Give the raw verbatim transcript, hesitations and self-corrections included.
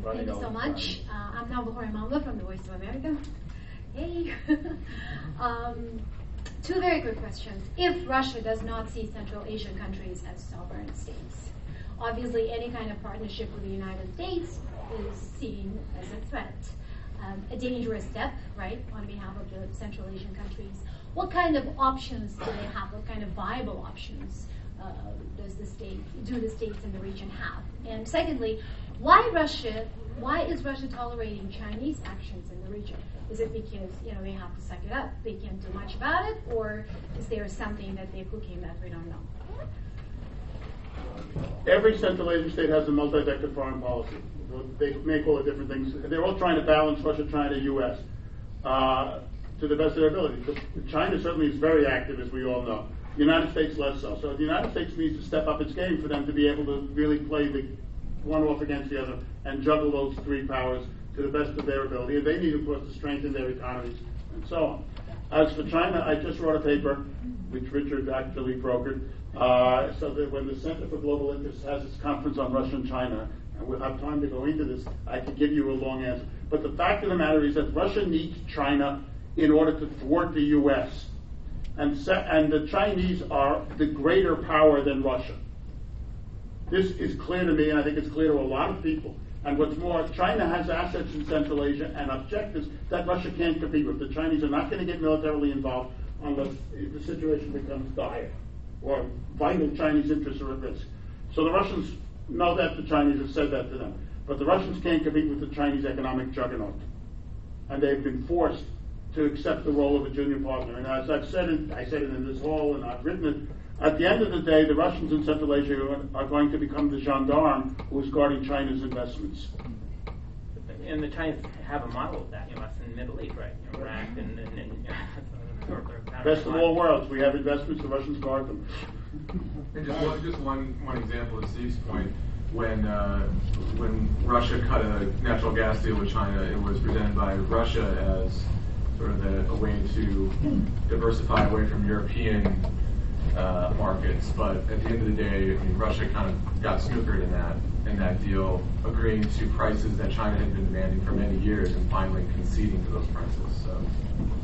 Thank you so much. Uh, I'm Navahori Mamla from the Voice of America. Hey. um, two very quick questions. If Russia does not see Central Asian countries as sovereign states, obviously any kind of partnership with the United States is seen as a threat, um, a dangerous step, right, on behalf of the Central Asian countries. What kind of options do they have? What kind of viable options uh, does the state, do the states in the region have? And secondly, why Russia? Why is Russia tolerating Chinese actions in the region? Is it because, you know, they have to suck it up, they can't do much about it, or is there something that they're cooking that we don't know? Every Central Asian state has a multi-vector foreign policy. They may call it different things. They're all trying to balance Russia, China, U S Uh, to the best of their ability. China certainly is very active, as we all know. The United States less so. So the United States needs to step up its game for them to be able to really play the one off against the other and juggle those three powers to the best of their ability. And they need, of course, to strengthen their economies and so on. As for China, I just wrote a paper, which Richard actually brokered, uh, so that when the Center for Global Interests has its conference on Russia and China, and we'll have time to go into this, I could give you a long answer. But the fact of the matter is that Russia needs China in order to thwart the U S. And, se- and the Chinese are the greater power than Russia. This is clear to me, and I think it's clear to a lot of people. And what's more, China has assets in Central Asia and objectives that Russia can't compete with. The Chinese are not going to get militarily involved unless the situation becomes dire or vital Chinese interests are at risk. So the Russians know that, the Chinese have said that to them. But the Russians can't compete with the Chinese economic juggernaut. And they've been forced to accept the role of a junior partner. And as I've said it, I said it in this hall and I've written it, at the end of the day, the Russians in Central Asia are going to become the gendarme who is guarding China's investments. And the Chinese have a model of that, you know, that's in the Middle East, right? You know, Iraq and, and, and best of all worlds. We have investments, the Russians guard them. And just one, just one, one example of Steve's point, when uh, when Russia cut a natural gas deal with China, it was presented by Russia as sort of a, a way to diversify away from European uh, markets. But at the end of the day, I mean, Russia kind of got snookered in that in that deal, agreeing to prices that China had been demanding for many years and finally conceding to those prices. So.